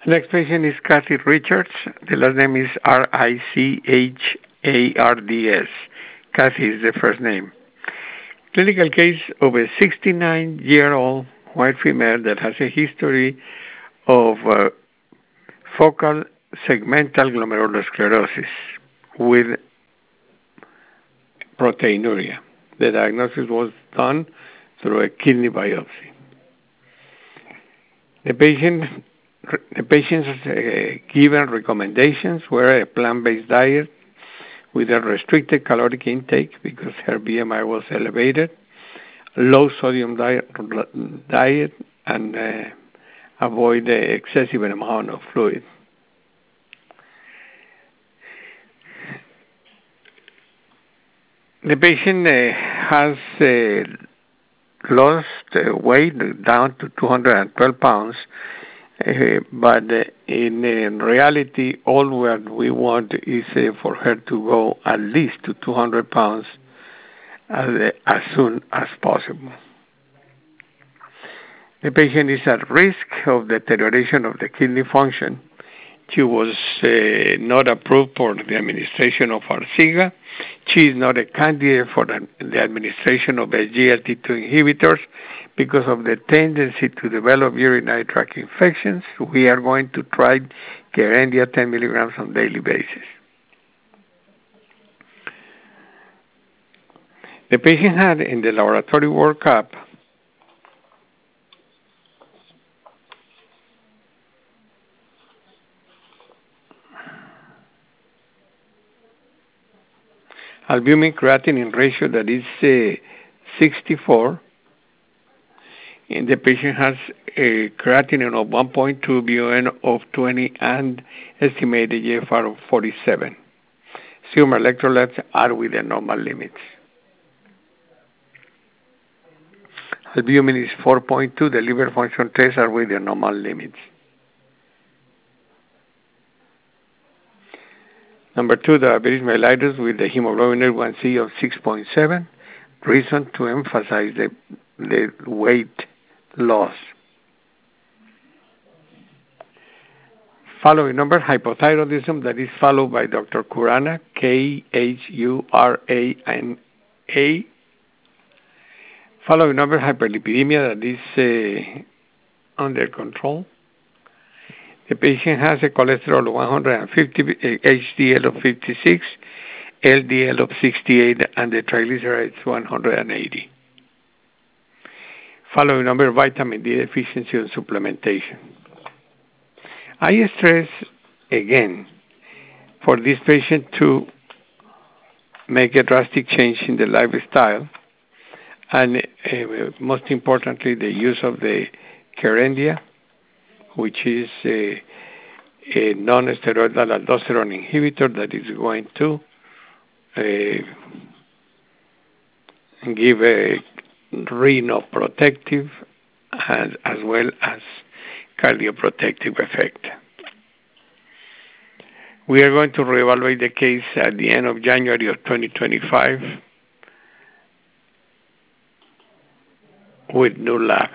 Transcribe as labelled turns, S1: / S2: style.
S1: The next patient is Kathy Richards. The last name is Richards. Kathy is the first name. Clinical case of a 69-year-old white female that has a history of focal segmental glomerulosclerosis with proteinuria. The diagnosis was done through a kidney biopsy. The patient's given recommendations were a plant-based diet with a restricted caloric intake because her BMI was elevated, low sodium diet, and avoid the excessive amount of fluid. The patient has lost weight down to 212 pounds, but in reality, all what we want is for her to go at least to 200 pounds as soon as possible. The patient is at risk of deterioration of the kidney function. She was not approved for the administration of Farxiga. She is not a candidate for the administration of SGLT2 inhibitors because of the tendency to develop urinary tract infections. We are going to try Kerendia 10 milligrams on a daily basis. The patient had in the laboratory workup albumin creatinine ratio that is 64, and the patient has a creatinine of 1.2, BUN of 20, and estimated GFR of 47. Serum electrolytes are within normal limits. Albumin is 4.2, the liver function tests are within normal limits. Number 2, diabetes mellitus with the hemoglobin A1C of 6.7. Reason to emphasize the weight loss. Following number, hypothyroidism, that is followed by Dr. Khurana, Khurana. Following number, hyperlipidemia, that is under control. The patient has a cholesterol of 150, HDL of 56, LDL of 68, and the triglycerides 180. Following number, vitamin D deficiency and supplementation. I stress again for this patient to make a drastic change in the lifestyle, and most importantly, the use of the Kerendia, which is a non-steroidal aldosterone inhibitor that is going to give a renoprotective as well as cardioprotective effect. We are going to reevaluate the case at the end of January of 2025 with new lab.